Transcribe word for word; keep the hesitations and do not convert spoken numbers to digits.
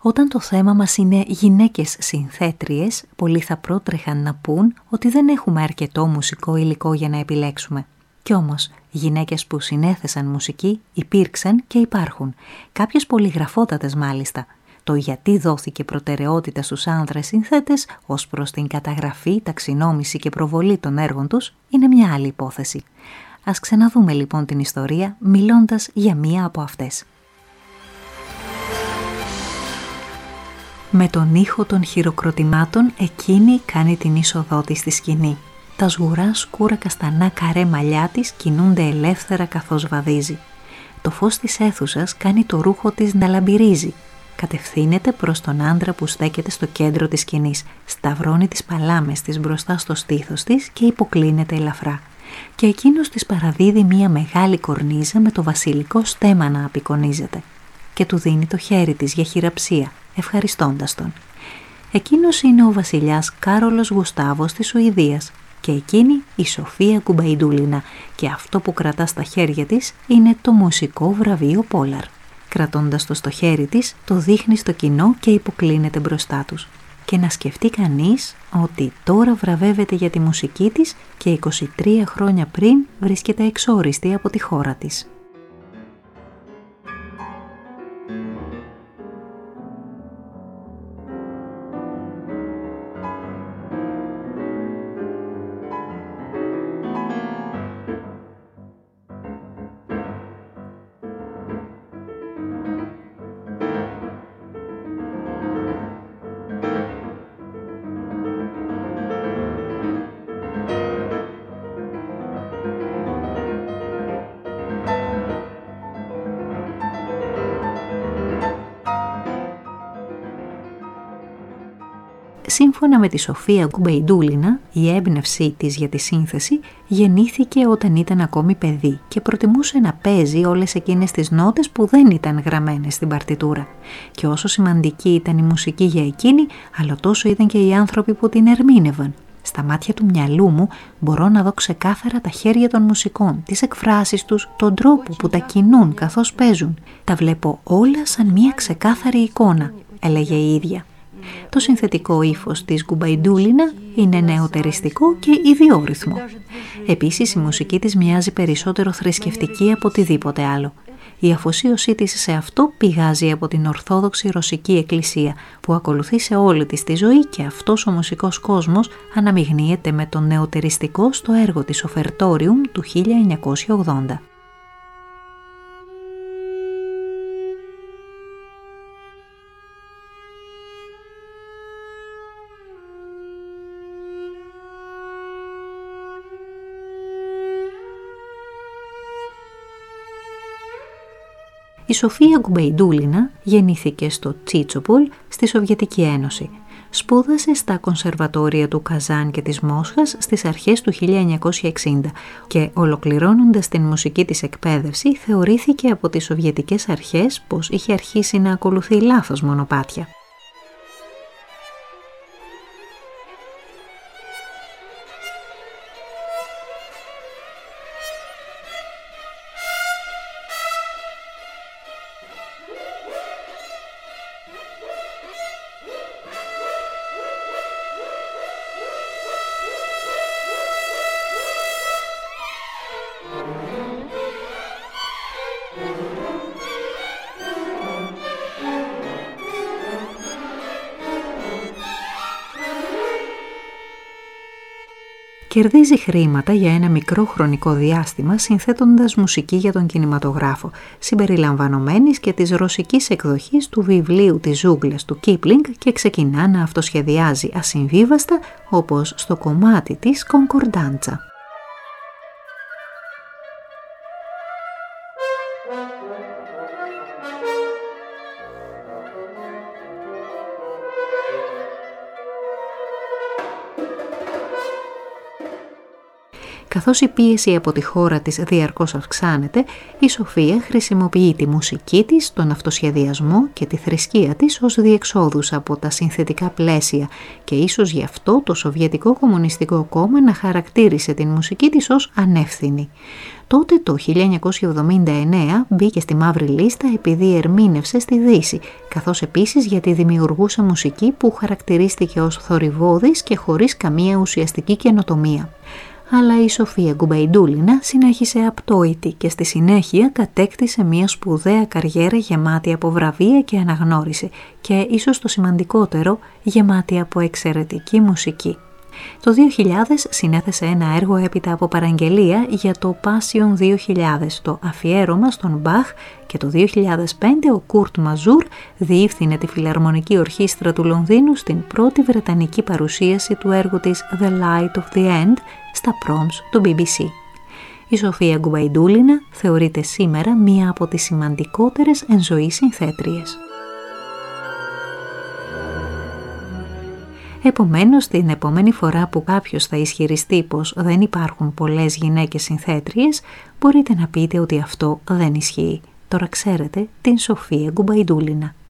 Όταν το θέμα μας είναι γυναίκες συνθέτριες, πολλοί θα πρότρεχαν να πούν ότι δεν έχουμε αρκετό μουσικό υλικό για να επιλέξουμε. Κι όμως, γυναίκες που συνέθεσαν μουσική υπήρξαν και υπάρχουν, κάποιες πολυγραφότατες μάλιστα. Το γιατί δόθηκε προτεραιότητα στους άνδρες συνθέτες ως προς την καταγραφή, ταξινόμηση και προβολή των έργων τους είναι μια άλλη υπόθεση. Ας ξαναδούμε λοιπόν την ιστορία μιλώντας για μία από αυτές. Με τον ήχο των χειροκροτημάτων εκείνη κάνει την είσοδό της στη σκηνή. Τα σγουρά σκούρα καστανά καρέ μαλλιά της κινούνται ελεύθερα καθώς βαδίζει. Το φως της αίθουσας κάνει το ρούχο της να λαμπυρίζει. Κατευθύνεται προς τον άντρα που στέκεται στο κέντρο της σκηνής, σταυρώνει τις παλάμες της μπροστά στο στήθος της και υποκλίνεται ελαφρά. Και εκείνος της παραδίδει μία μεγάλη κορνίζα με το βασιλικό στέμμα να απεικονίζεται. Και του δίνει το χέρι της για χειραψία, ευχαριστώντας τον. Εκείνος είναι ο βασιλιάς Κάρολος Γουστάβος της Σουηδίας και εκείνη η Σοφία Κουμπαϊντούλινα και αυτό που κρατά στα χέρια της είναι το μουσικό βραβείο Πόλαρ. Κρατώντας το στο χέρι της, το δείχνει στο κοινό και υποκλίνεται μπροστά τους. Και να σκεφτεί κανείς ότι τώρα βραβεύεται για τη μουσική της και είκοσι τρία χρόνια πριν βρίσκεται εξόριστη από τη χώρα της. Σύμφωνα με τη Σοφία Κουμπαϊντούλινα, η έμπνευσή της για τη σύνθεση γεννήθηκε όταν ήταν ακόμη παιδί και προτιμούσε να παίζει όλες εκείνες τις νότες που δεν ήταν γραμμένες στην παρτιτούρα. Και όσο σημαντική ήταν η μουσική για εκείνη, αλλά τόσο ήταν και οι άνθρωποι που την ερμήνευαν. Στα μάτια του μυαλού μου μπορώ να δω ξεκάθαρα τα χέρια των μουσικών, τις εκφράσεις τους, τον τρόπο που τα κινούν καθώς παίζουν. Τα βλέπω όλα σαν μια ξεκάθαρη εικόνα, έλεγε η ίδια. Το συνθετικό ύφος της Κουμπαϊντούλινα είναι νεοτεριστικό και ιδιόρυθμο. Επίσης η μουσική της μοιάζει περισσότερο θρησκευτική από οτιδήποτε άλλο. Η αφοσίωσή της σε αυτό πηγάζει από την Ορθόδοξη Ρωσική Εκκλησία που ακολουθεί σε όλη της τη ζωή και αυτός ο μουσικός κόσμος αναμειγνύεται με τον νεοτεριστικό στο έργο της Οφερτόριουμ του χίλια εννιακόσια ογδόντα. Η Σοφία Κουμπαϊντούλινα γεννήθηκε στο Τσίτσοπολ στη Σοβιετική Ένωση. Σπούδασε στα κονσερβατόρια του Καζάν και της Μόσχας στις αρχές του χίλια εννιακόσια εξήντα και ολοκληρώνοντας την μουσική της εκπαίδευση θεωρήθηκε από τις Σοβιετικές αρχές πως είχε αρχίσει να ακολουθεί λάθος μονοπάτια. Κερδίζει χρήματα για ένα μικρό χρονικό διάστημα συνθέτοντας μουσική για τον κινηματογράφο, συμπεριλαμβανομένης και της ρωσικής εκδοχής του βιβλίου της ζούγκλας του Κίπλινγκ και ξεκινά να αυτοσχεδιάζει ασυμβίβαστα όπως στο κομμάτι της Κονκορντάντσα. Καθώς η πίεση από τη χώρα της διαρκώς αυξάνεται, η Σοφία χρησιμοποιεί τη μουσική της, τον αυτοσχεδιασμό και τη θρησκεία της ως διεξόδους από τα συνθετικά πλαίσια και ίσως γι' αυτό το Σοβιετικό Κομμουνιστικό Κόμμα να χαρακτήρισε την μουσική της ως ανεύθυνη. Τότε το χίλια εννιακόσια εβδομήντα εννέα μπήκε στη μαύρη λίστα επειδή ερμήνευσε στη Δύση, καθώς επίσης γιατί δημιουργούσε μουσική που χαρακτηρίστηκε ως θορυβώδης και χωρίς καμία ουσιαστική καινοτομία. Αλλά η Σοφία Γκουμπαϊντούλινα συνέχισε απτόητη και στη συνέχεια κατέκτησε μια σπουδαία καριέρα γεμάτη από βραβεία και αναγνώριση και ίσως το σημαντικότερο, γεμάτη από εξαιρετική μουσική. Το δύο χιλιάδες συνέθεσε ένα έργο έπειτα από παραγγελία για το Passion δύο χιλιάδες, το αφιέρωμα στον Μπαχ, και το δύο χιλιάδες πέντε ο Κουρτ Μαζούρ διεύθυνε τη Φιλαρμονική Ορχήστρα του Λονδίνου στην πρώτη βρετανική παρουσίαση του έργου της The Light of the End στα Proms του μπι μπι σι. Η Σοφία Γκουμπαϊντούλινα θεωρείται σήμερα μία από τις σημαντικότερες εν ζωή συνθέτριες. Επομένως, την επόμενη φορά που κάποιος θα ισχυριστεί πως δεν υπάρχουν πολλές γυναίκες συνθέτριες, μπορείτε να πείτε ότι αυτό δεν ισχύει. Τώρα ξέρετε την Σοφία Γκουμπαϊντούλινα.